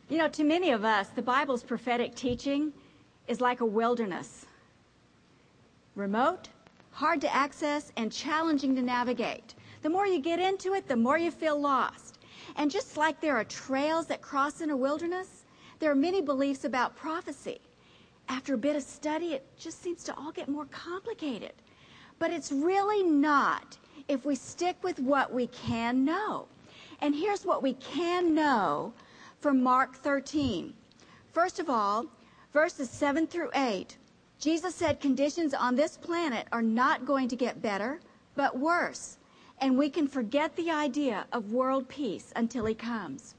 You know, to many of us, the Bible's prophetic teaching is like a wilderness. Remote, hard to access, and challenging to navigate. The more you get into it, the more you feel lost. And just like there are trails that cross in a wilderness, there are many beliefs about prophecy. After a bit of study, it just seems to all get more complicated. But it's really not if we stick with what we can know. And here's what we can know from Mark 13. First of all, verses 7 through 8, Jesus said conditions on this planet are not going to get better, but worse. And we can forget the idea of world peace until he comes.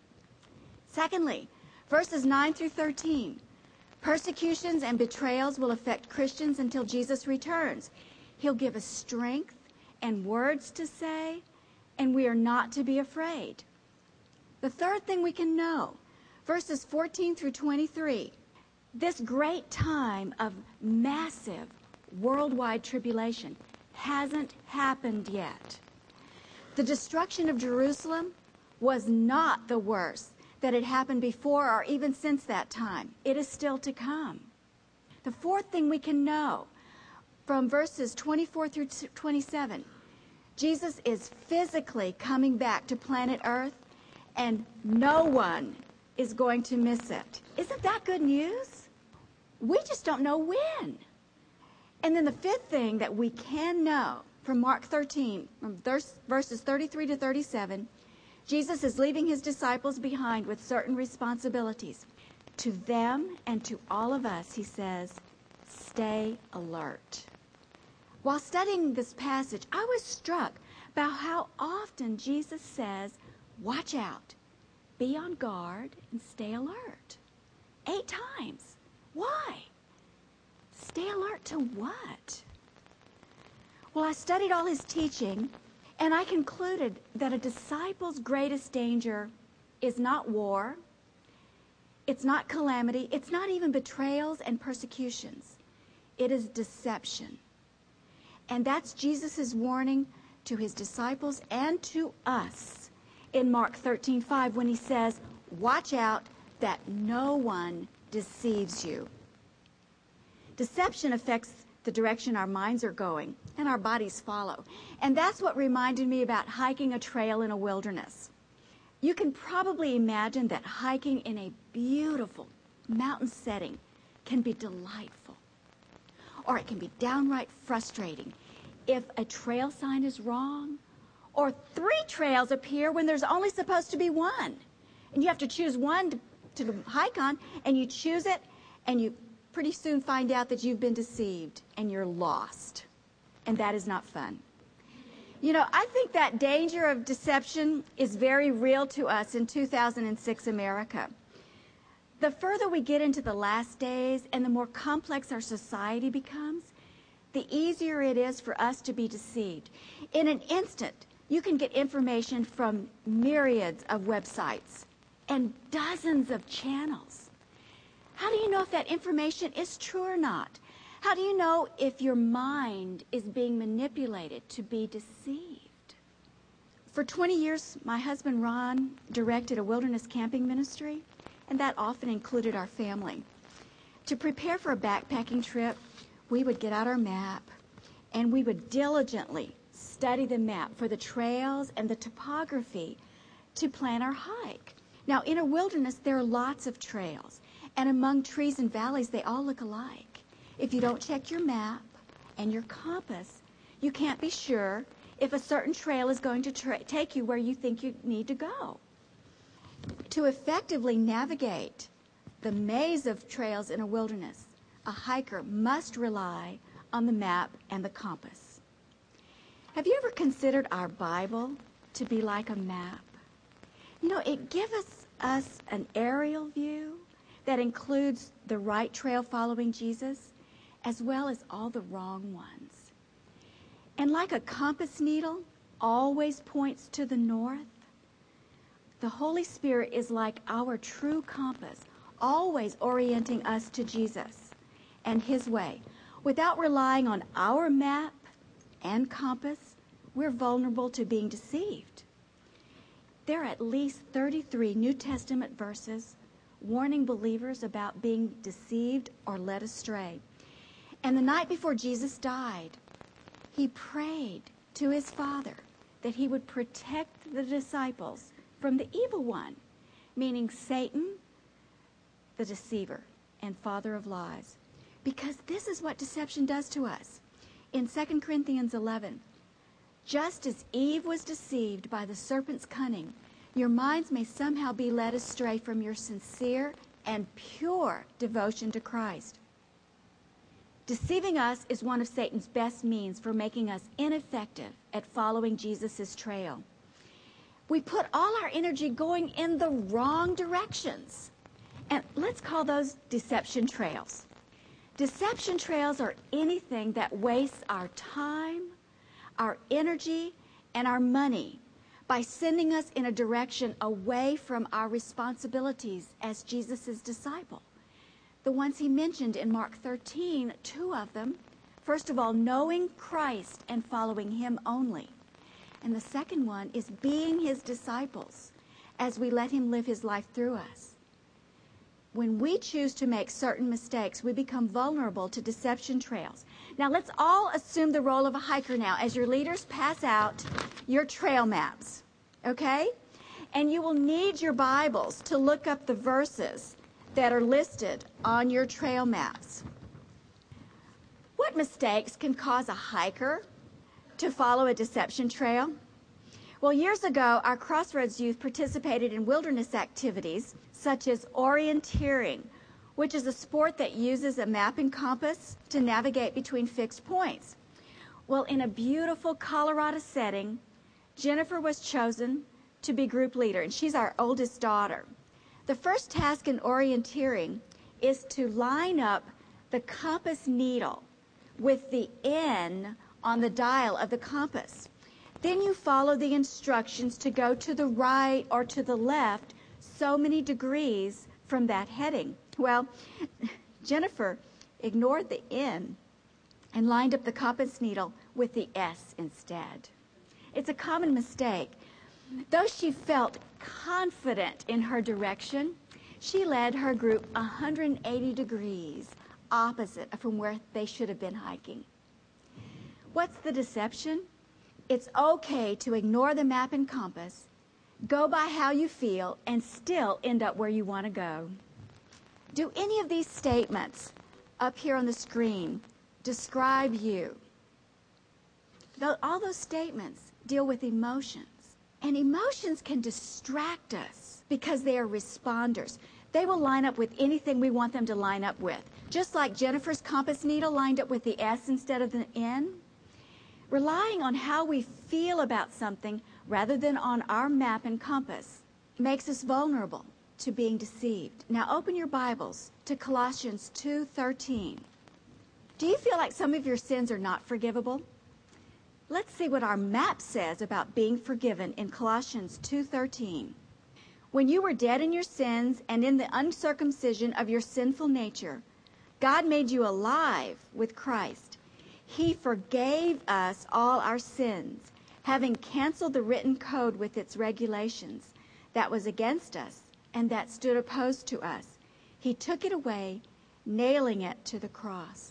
Secondly, verses 9 through 13, persecutions and betrayals will affect Christians until Jesus returns. He'll give us strength and words to say, and we are not to be afraid. The third thing we can know, verses 14 through 23, this great time of massive worldwide tribulation hasn't happened yet. The destruction of Jerusalem was not the worst that had happened before or even since that time. It is still to come. The fourth thing we can know from verses 24 through 27, Jesus is physically coming back to planet Earth, and no one is going to miss it. Isn't that good news? We just don't know when. And then the fifth thing that we can know from Mark 13, from verses 33 to 37, Jesus is leaving his disciples behind with certain responsibilities. To them and to all of us, he says, stay alert. While studying this passage, I was struck by how often Jesus says, watch out, be on guard, and stay alert. 8 times. Why? Stay alert to what? Well, I studied all his teaching, and I concluded that a disciple's greatest danger is not war, it's not calamity, it's not even betrayals and persecutions. It is deception. And that's Jesus' warning to his disciples and to us in Mark 13:5 when he says, watch out that no one deceives you. Deception affects the direction our minds are going, and our bodies follow. And that's what reminded me about hiking a trail in a wilderness. You can probably imagine that hiking in a beautiful mountain setting can be delightful, or it can be downright frustrating if a trail sign is wrong, or 3 trails appear when there's only supposed to be one. And you have to choose one to hike on, and you choose it, and you pretty soon find out that you've been deceived and you're lost. And that is not fun. You know, I think that danger of deception is very real to us in 2006 America. The further we get into the last days and the more complex our society becomes, the easier it is for us to be deceived. In an instant, you can get information from myriads of websites and dozens of channels. How do you know if that information is true or not? How do you know if your mind is being manipulated to be deceived? For 20 years, my husband Ron directed a wilderness camping ministry, and that often included our family. To prepare for a backpacking trip, we would get out our map, and we would diligently study the map for the trails and the topography to plan our hike. Now, in a wilderness, there are lots of trails. And among trees and valleys, they all look alike. If you don't check your map and your compass, you can't be sure if a certain trail is going to take you where you think you need to go. To effectively navigate the maze of trails in a wilderness, a hiker must rely on the map and the compass. Have you ever considered our Bible to be like a map? You know, it gives us an aerial view that includes the right trail following Jesus, as well as all the wrong ones. And like a compass needle always points to the north, the Holy Spirit is like our true compass, always orienting us to Jesus and his way. Without relying on our map and compass, we're vulnerable to being deceived. There are at least 33 New Testament verses warning believers about being deceived or led astray. And the night before Jesus died, he prayed to his Father that he would protect the disciples from the evil one, meaning Satan, the deceiver and father of lies. Because this is what deception does to us. In 2 Corinthians 11, just as Eve was deceived by the serpent's cunning, your minds may somehow be led astray from your sincere and pure devotion to Christ. Deceiving us is one of Satan's best means for making us ineffective at following Jesus' trail. We put all our energy going in the wrong directions. And let's call those deception trails. Deception trails are anything that wastes our time, our energy, and our money by sending us in a direction away from our responsibilities as Jesus' disciple. The ones he mentioned in Mark 13, 2 of them. First of all, knowing Christ and following him only. And the second one is being his disciples as we let him live his life through us. When we choose to make certain mistakes, we become vulnerable to deception trails. Now, let's all assume the role of a hiker now as your leaders pass out your trail maps, okay? And you will need your Bibles to look up the verses that are listed on your trail maps. What mistakes can cause a hiker to follow a deception trail? Well, years ago, our Crossroads youth participated in wilderness activities such as orienteering, which is a sport that uses a map and compass to navigate between fixed points. Well, in a beautiful Colorado setting, Jennifer was chosen to be group leader, and she's our oldest daughter. The first task in orienteering is to line up the compass needle with the N on the dial of the compass. Then you follow the instructions to go to the right or to the left so many degrees from that heading. Well, Jennifer ignored the N and lined up the compass needle with the S instead. It's a common mistake. Though she felt confident in her direction, she led her group 180 degrees opposite from where they should have been hiking. What's the deception? It's okay to ignore the map and compass, go by how you feel, and still end up where you want to go. Do any of these statements up here on the screen describe you? All those statements deal with emotions. And emotions can distract us because they are responders. They will line up with anything we want them to line up with. Just like Jennifer's compass needle lined up with the S instead of the N. Relying on how we feel about something rather than on our map and compass makes us vulnerable to being deceived. Now open your Bibles to Colossians 2:13. Do you feel like some of your sins are not forgivable? Let's see what our map says about being forgiven in Colossians 2:13. When you were dead in your sins and in the uncircumcision of your sinful nature, God made you alive with Christ. He forgave us all our sins, having canceled the written code with its regulations that was against us and that stood opposed to us. He took it away, nailing it to the cross.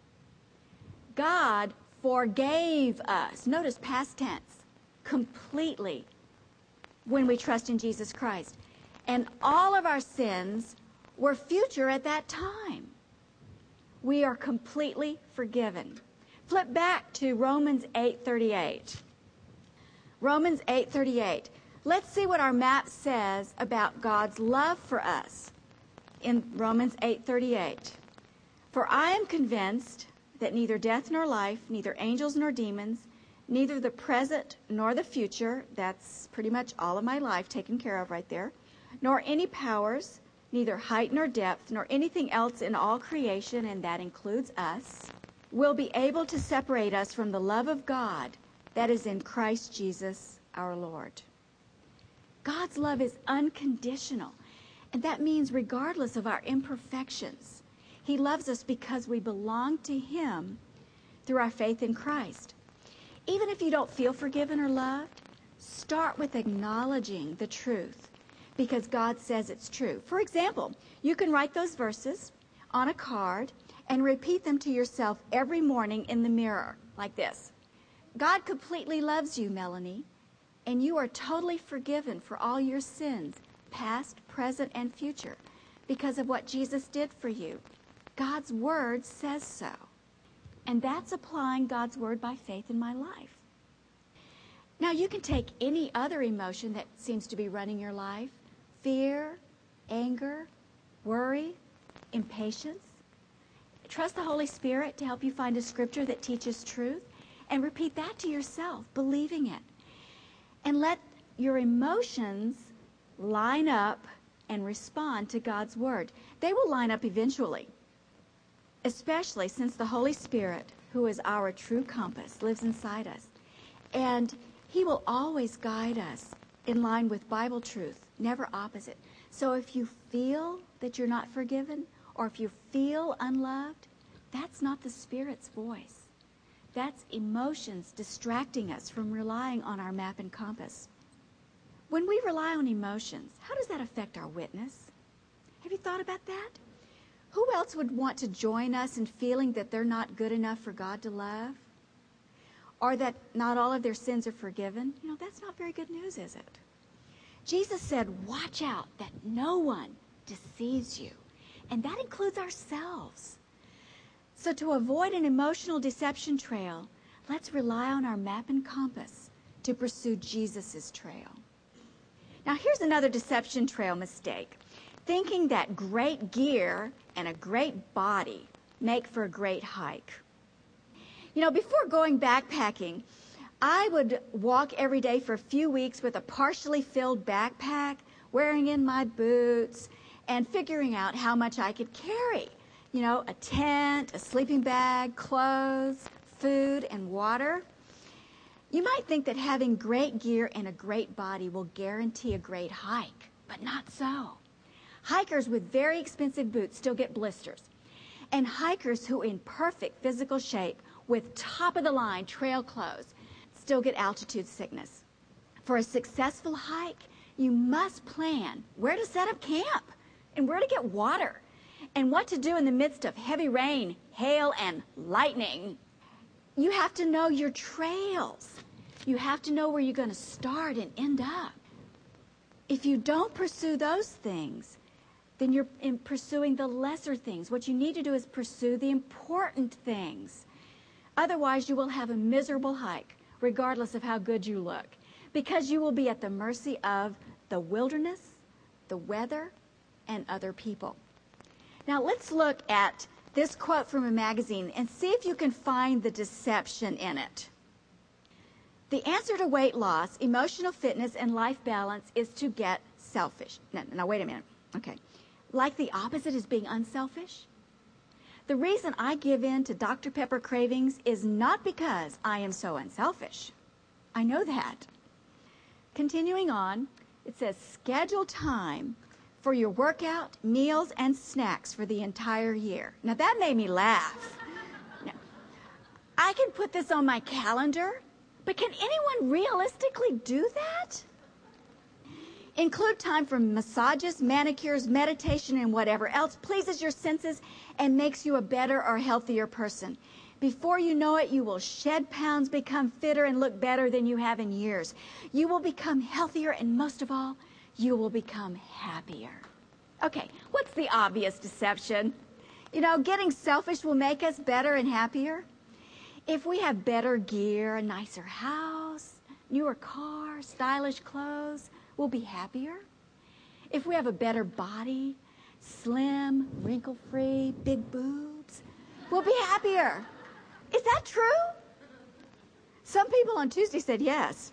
God forgave us. Notice past tense. Completely when we trust in Jesus Christ. And all of our sins were future at that time. We are completely forgiven. Flip back to Romans 8:38. Romans 8:38. Let's see what our map says about God's love for us in Romans 8:38. For I am convinced that neither death nor life, neither angels nor demons, neither the present nor the future, that's pretty much all of my life taken care of right there, nor any powers, neither height nor depth, nor anything else in all creation, and that includes us, will be able to separate us from the love of God that is in Christ Jesus our Lord. God's love is unconditional, and that means regardless of our imperfections, He loves us because we belong to Him through our faith in Christ. Even if you don't feel forgiven or loved, Start with acknowledging the truth because God says it's true. For example, you can write those verses on a card and repeat them to yourself every morning in the mirror, like this. God completely loves you, Melanie, and you are totally forgiven for all your sins, past, present, and future, because of what Jesus did for you. God's Word says so. And that's applying God's Word by faith in my life. Now, you can take any other emotion that seems to be running your life, fear, anger, worry, impatience. Trust the Holy Spirit to help you find a scripture that teaches truth and repeat that to yourself, believing it. And let your emotions line up and respond to God's Word. They will line up eventually, especially since the Holy Spirit, who is our true compass, lives inside us. And He will always guide us in line with Bible truth, never opposite. So if you feel that you're not forgiven, or if you feel unloved, that's not the Spirit's voice. That's emotions distracting us from relying on our map and compass. When we rely on emotions, how does that affect our witness? Have you thought about that? Who else would want to join us in feeling that they're not good enough for God to love? Or that not all of their sins are forgiven? You know, that's not very good news, is it? Jesus said, watch out that no one deceives you. And that includes ourselves. So to avoid an emotional deception trail, let's rely on our map and compass to pursue Jesus' trail. Now here's another deception trail mistake. Thinking that great gear and a great body make for a great hike. You know, before going backpacking, I would walk every day for a few weeks with a partially filled backpack, wearing in my boots, and figuring out how much I could carry. You know, a tent, a sleeping bag, clothes, food, and water. You might think that having great gear and a great body will guarantee a great hike, but not so. Hikers with very expensive boots still get blisters. And hikers who are in perfect physical shape with top-of-the-line trail clothes still get altitude sickness. For a successful hike, you must plan where to set up camp and where to get water and what to do in the midst of heavy rain, hail, and lightning. You have to know your trails. You have to know where you're going to start and end up. If you don't pursue those things, then you're pursuing the lesser things. What you need to do is pursue the important things. Otherwise, you will have a miserable hike, regardless of how good you look, because you will be at the mercy of the wilderness, the weather, and other people. Now, let's look at this quote from a magazine and see if you can find the deception in it. The answer to weight loss, emotional fitness, and life balance is to get selfish. Now, wait a minute. Okay. Like the opposite is being unselfish? The reason I give in to Dr. Pepper cravings is not because I am so unselfish. I know that. Continuing on, it says schedule time for your workout, meals, and snacks for the entire year. Now that made me laugh. Now, I can put this on my calendar, but can anyone realistically do that? Include time for massages, manicures, meditation, and whatever else pleases your senses and makes you a better or healthier person. Before you know it, you will shed pounds, become fitter, and look better than you have in years. You will become healthier, and most of all, you will become happier. Okay, what's the obvious deception? You know, getting selfish will make us better and happier. If we have better gear, a nicer house, newer car, stylish clothes, we'll be happier. If we have a better body, slim, wrinkle-free, big boobs, we'll be happier. Is that true? Some people on Tuesday said yes.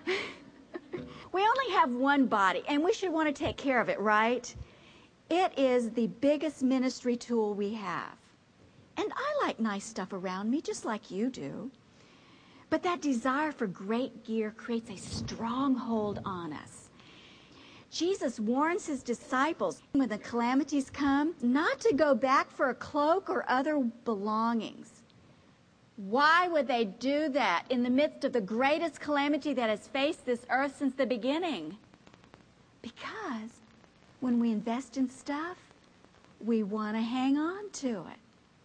We only have one body, and we should want to take care of it, right? It is the biggest ministry tool we have. And I like nice stuff around me, just like you do. But that desire for great gear creates a stronghold on us. Jesus warns his disciples when the calamities come not to go back for a cloak or other belongings. Why would they do that in the midst of the greatest calamity that has faced this earth since the beginning? Because when we invest in stuff, we want to hang on to it.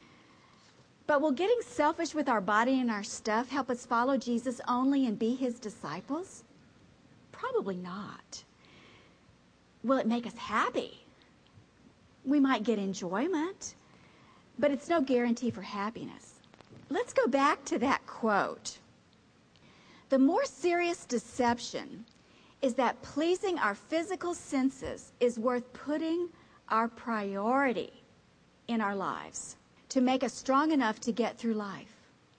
But will getting selfish with our body and our stuff help us follow Jesus only and be his disciples? Probably not. Will it make us happy? We might get enjoyment, but it's no guarantee for happiness. Let's go back to that quote. The more serious deception is that pleasing our physical senses is worth putting our priority in our lives to make us strong enough to get through life.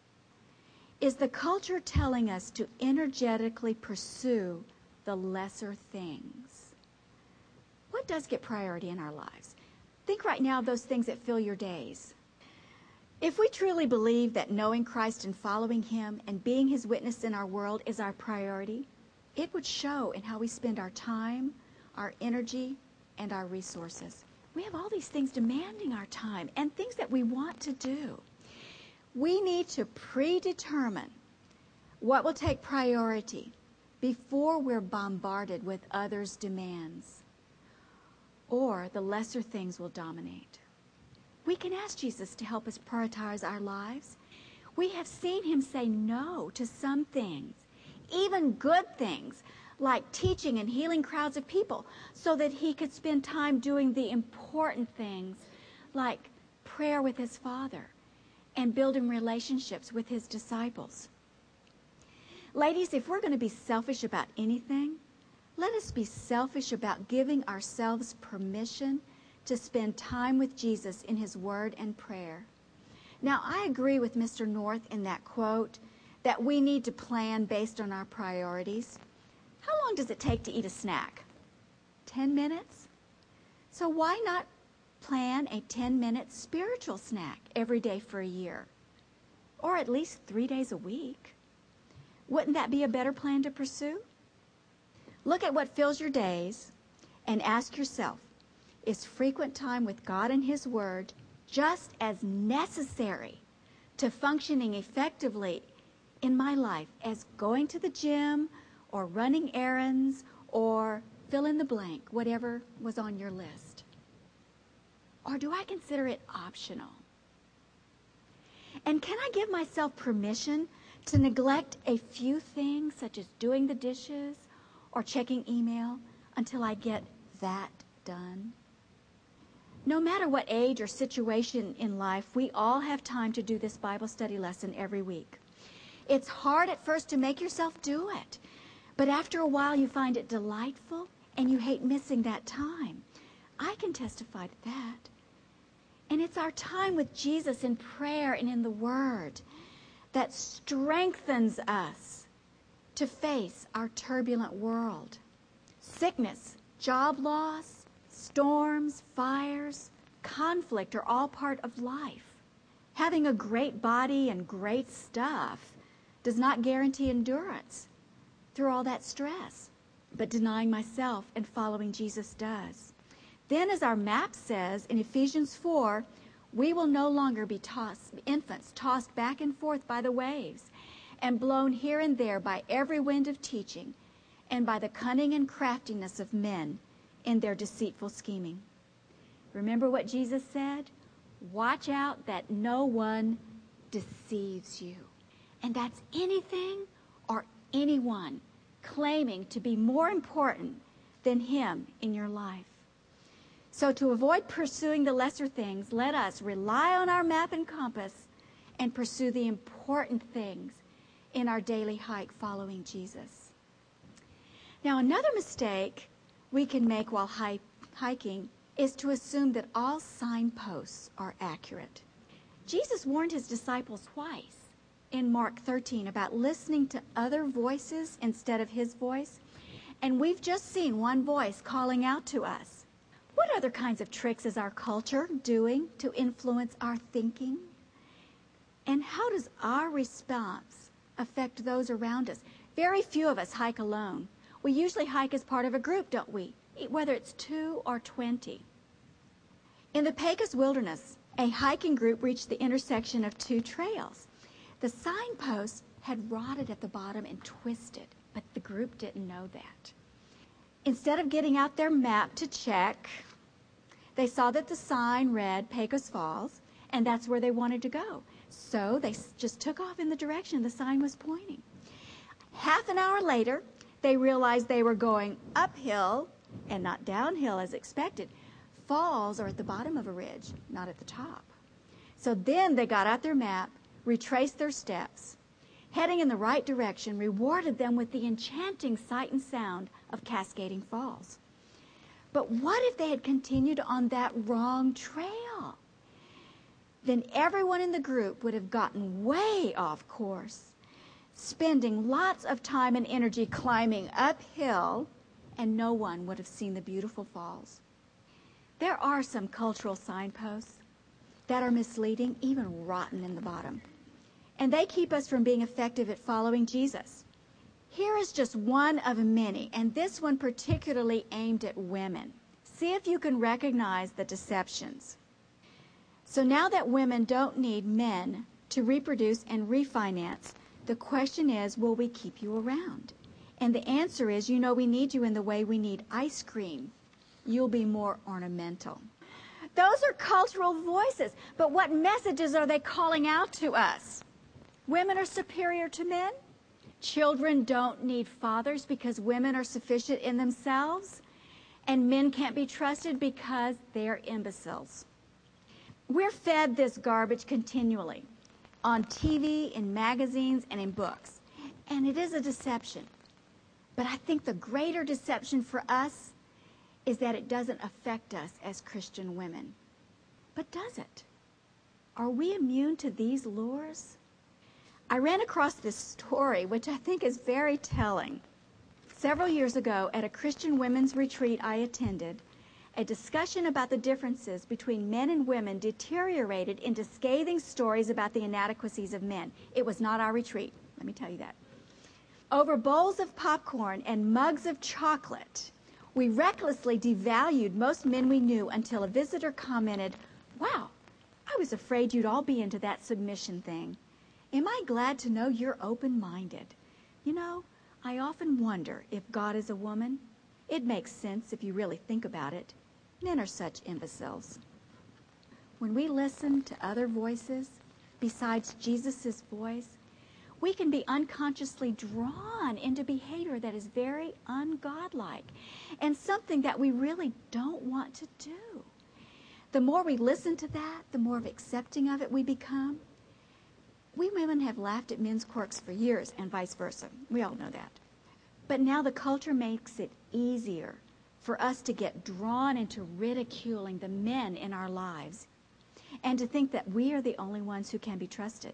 Is the culture telling us to energetically pursue the lesser things? What does get priority in our lives? Think right now of those things that fill your days. If we truly believe that knowing Christ and following him and being his witness in our world is our priority, it would show in how we spend our time, our energy, and our resources. We have all these things demanding our time and things that we want to do. We need to predetermine what will take priority before we're bombarded with others' demands, or the lesser things will dominate. We can ask Jesus to help us prioritize our lives. We have seen him say no to some things, even good things, like teaching and healing crowds of people, so that he could spend time doing the important things, like prayer with his Father and building relationships with his disciples. Ladies, if we're going to be selfish about anything, let us be selfish about giving ourselves permission to spend time with Jesus in his word and prayer. Now, I agree with Mr. North in that quote that we need to plan based on our priorities. How long does it take to eat a snack? 10 minutes? So why not plan a 10-minute spiritual snack every day for a year? Or at least 3 days a week? Wouldn't that be a better plan to pursue? Look at what fills your days and ask yourself, is frequent time with God and his word just as necessary to functioning effectively in my life as going to the gym or running errands or fill in the blank, whatever was on your list? Or do I consider it optional? And can I give myself permission to neglect a few things, such as doing the dishes or checking email, until I get that done? No matter what age or situation in life, we all have time to do this Bible study lesson every week. It's hard at first to make yourself do it, but after a while you find it delightful and you hate missing that time. I can testify to that. And it's our time with Jesus in prayer and in the Word that strengthens us to face our turbulent world. Sickness, job loss, storms, fires, conflict are all part of life. Having a great body and great stuff does not guarantee endurance through all that stress, but denying myself and following Jesus does. Then, as our map says in Ephesians 4, we will no longer be infants tossed back and forth by the waves and blown here and there by every wind of teaching and by the cunning and craftiness of men in their deceitful scheming. Remember what Jesus said? Watch out that no one deceives you. And that's anything or anyone claiming to be more important than him in your life. So to avoid pursuing the lesser things, let us rely on our map and compass and pursue the important things in our daily hike following Jesus. Now, another mistake we can make while hiking is to assume that all signposts are accurate. Jesus warned his disciples twice in Mark 13 about listening to other voices instead of his voice, and we've just seen one voice calling out to us. What other kinds of tricks is our culture doing to influence our thinking? And how does our response affect those around us? Very few of us hike alone. We usually hike as part of a group, don't we? Whether it's 2 or 20. In the Pecos wilderness, a hiking group reached the intersection of 2 trails. The signposts had rotted at the bottom and twisted, but the group didn't know that. Instead of getting out their map to check, they saw that the sign read Pecos Falls, and that's where they wanted to go. So they just took off in the direction the sign was pointing. Half an hour later, they realized they were going uphill and not downhill as expected. Falls are at the bottom of a ridge, not at the top. So then they got out their map, retraced their steps. Heading in the right direction rewarded them with the enchanting sight and sound of cascading falls. But what if they had continued on that wrong trail? Then everyone in the group would have gotten way off course, spending lots of time and energy climbing uphill, and no one would have seen the beautiful falls. There are some cultural signposts that are misleading, even rotten in the bottom, and they keep us from being effective at following Jesus. Here is just one of many, and this one particularly aimed at women. See if you can recognize the deceptions. So now that women don't need men to reproduce and refinance, the question is, will we keep you around? And the answer is, we need you in the way we need ice cream. You'll be more ornamental. Those are cultural voices, but what messages are they calling out to us? Women are superior to men? Children don't need fathers because women are sufficient in themselves, and men can't be trusted because they're imbeciles. We're fed this garbage continually on TV, in magazines, and in books, and it is a deception. But I think the greater deception for us is that it doesn't affect us as Christian women. But does it? Are we immune to these lures? I ran across this story, which I think is very telling. Several years ago, at a Christian women's retreat I attended, a discussion about the differences between men and women deteriorated into scathing stories about the inadequacies of men. It was not our retreat, let me tell you that. Over bowls of popcorn and mugs of chocolate, we recklessly devalued most men we knew until a visitor commented, "Wow, I was afraid you'd all be into that submission thing. Am I glad to know you're open-minded? I often wonder if God is a woman. It makes sense if you really think about it. Men are such imbeciles." When we listen to other voices besides Jesus' voice, we can be unconsciously drawn into behavior that is very ungodlike and something that we really don't want to do. The more we listen to that, the more accepting of it we become. We women have laughed at men's quirks for years and vice versa. We all know that. But now the culture makes it easier for us to get drawn into ridiculing the men in our lives and to think that we are the only ones who can be trusted.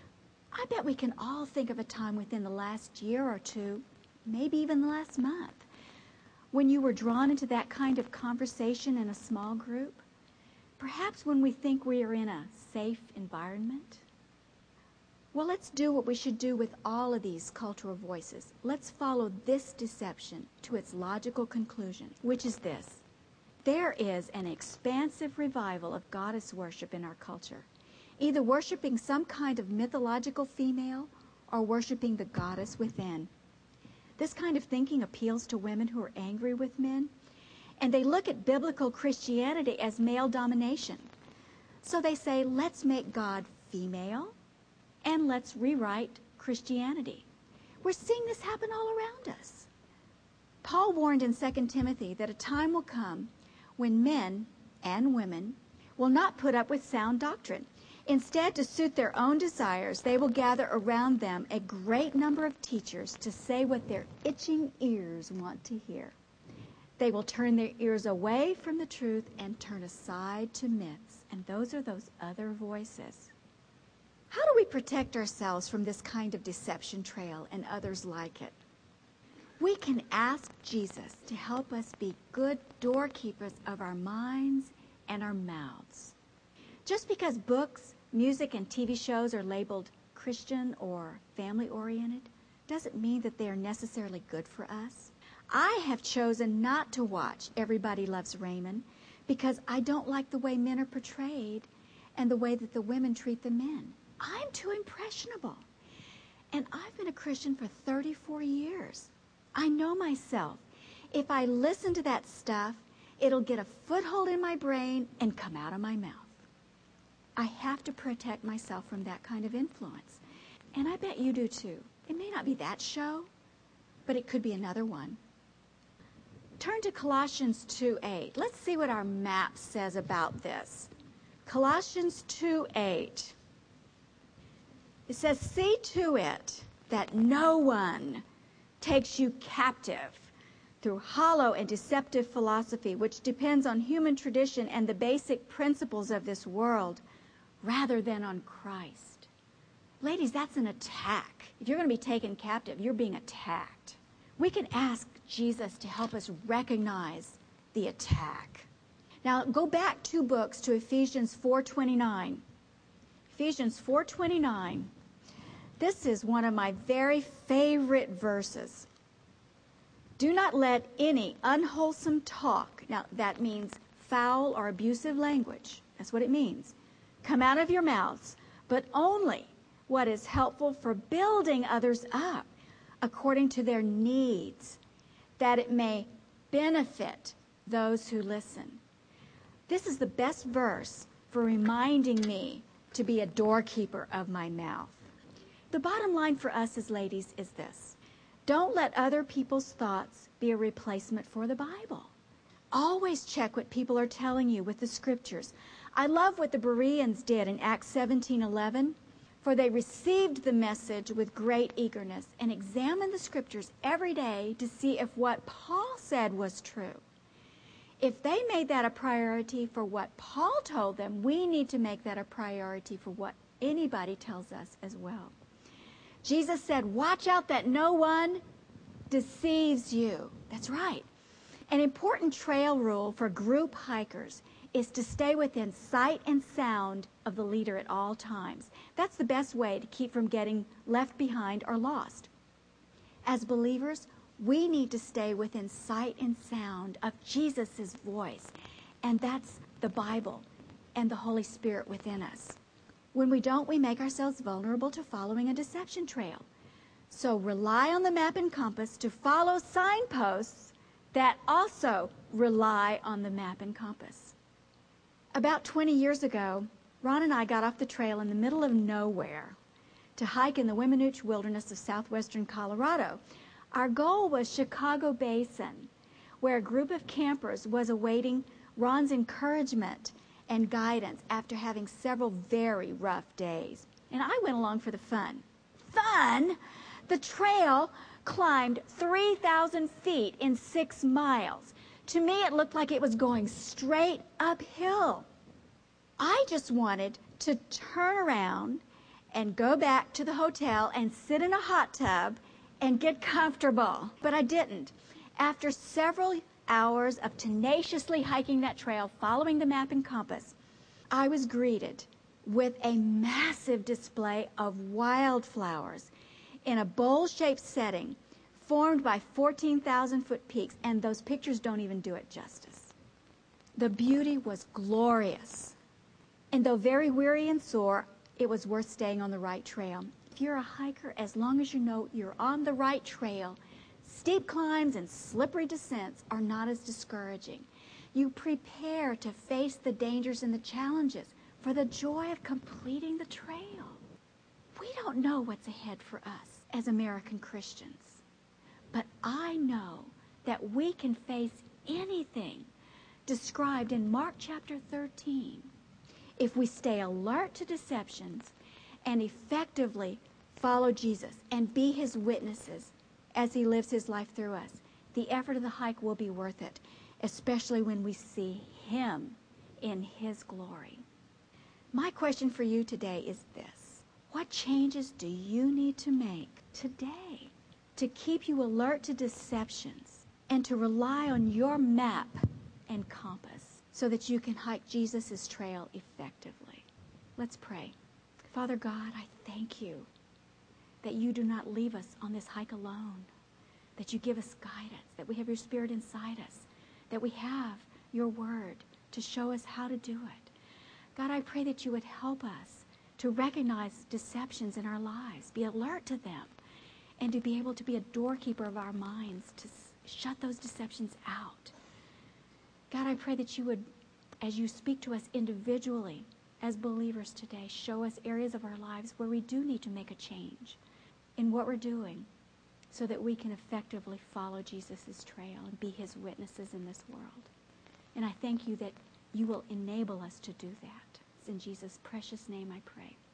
I bet we can all think of a time within the last year or two, maybe even the last month, when you were drawn into that kind of conversation in a small group. Perhaps when we think we are in a safe environment. Well, let's do what we should do with all of these cultural voices. Let's follow this deception to its logical conclusion, which is this. There is an expansive revival of goddess worship in our culture, either worshiping some kind of mythological female or worshiping the goddess within. This kind of thinking appeals to women who are angry with men, and they look at biblical Christianity as male domination. So they say, let's make God female, and let's rewrite Christianity. We're seeing this happen all around us. Paul warned in 2 Timothy that a time will come when men and women will not put up with sound doctrine. Instead, to suit their own desires, they will gather around them a great number of teachers to say what their itching ears want to hear. They will turn their ears away from the truth and turn aside to myths. And those are those other voices. How do we protect ourselves from this kind of deception trail and others like it? We can ask Jesus to help us be good doorkeepers of our minds and our mouths. Just because books, music, and TV shows are labeled Christian or family-oriented doesn't mean that they are necessarily good for us. I have chosen not to watch Everybody Loves Raymond because I don't like the way men are portrayed and the way that the women treat the men. I'm too impressionable. And I've been a Christian for 34 years. I know myself. If I listen to that stuff, it'll get a foothold in my brain and come out of my mouth. I have to protect myself from that kind of influence. And I bet you do too. It may not be that show, but it could be another one. Turn to Colossians 2:8. Let's see what our map says about this. Colossians 2:8. It says, "See to it that no one takes you captive through hollow and deceptive philosophy, which depends on human tradition and the basic principles of this world, rather than on Christ." Ladies, that's an attack. If you're going to be taken captive, you're being attacked. We can ask Jesus to help us recognize the attack. Now, go back 2 books to Ephesians 4:29. Ephesians 4:29. This is one of my very favorite verses. "Do not let any unwholesome talk," now that means foul or abusive language, that's what it means, "come out of your mouths, but only what is helpful for building others up according to their needs, that it may benefit those who listen." This is the best verse for reminding me to be a doorkeeper of my mouth. The bottom line for us as ladies is this: don't let other people's thoughts be a replacement for the Bible. Always check what people are telling you with the scriptures. I love what the Bereans did in Acts 17:11. "For they received the message with great eagerness and examined the scriptures every day to see if what Paul said was true." If they made that a priority for what Paul told them, we need to make that a priority for what anybody tells us as well. Jesus said, "Watch out that no one deceives you." That's right. An important trail rule for group hikers is to stay within sight and sound of the leader at all times. That's the best way to keep from getting left behind or lost. As believers, we need to stay within sight and sound of Jesus' voice, and that's the Bible and the Holy Spirit within us. When we don't, we make ourselves vulnerable to following a deception trail. So rely on the map and compass to follow signposts that also rely on the map and compass. About 20 years ago, Ron and I got off the trail in the middle of nowhere to hike in the Weminuche Wilderness of southwestern Colorado. Our goal was Chicago Basin, where a group of campers was awaiting Ron's encouragement and guidance after having several very rough days. And I went along for the fun. Fun? The trail climbed 3,000 feet in 6 miles. To me, it looked like it was going straight uphill. I just wanted to turn around and go back to the hotel and sit in a hot tub and get comfortable. But I didn't. After several hours of tenaciously hiking that trail, following the map and compass, I was greeted with a massive display of wildflowers in a bowl-shaped setting formed by 14,000-foot peaks, and those pictures don't even do it justice. The beauty was glorious, and though very weary and sore, it was worth staying on the right trail. If you're a hiker, as long as you know you're on the right trail, steep climbs and slippery descents are not as discouraging. You prepare to face the dangers and the challenges for the joy of completing the trail. We don't know what's ahead for us as American Christians, but I know that we can face anything described in Mark chapter 13 if we stay alert to deceptions and effectively follow Jesus and be his witnesses as he lives his life through us. The effort of the hike will be worth it, especially when we see him in his glory. My question for you today is this: what changes do you need to make today to keep you alert to deceptions and to rely on your map and compass so that you can hike Jesus' trail effectively? Let's pray. Father God, I thank you that you do not leave us on this hike alone, that you give us guidance, that we have your Spirit inside us, that we have your word to show us how to do it. God, I pray that you would help us to recognize deceptions in our lives, be alert to them, and to be able to be a doorkeeper of our minds to shut those deceptions out. God, I pray that you would, as you speak to us individually as believers today, show us areas of our lives where we do need to make a change in what we're doing so that we can effectively follow Jesus' trail and be his witnesses in this world. And I thank you that you will enable us to do that. It's in Jesus' precious name I pray.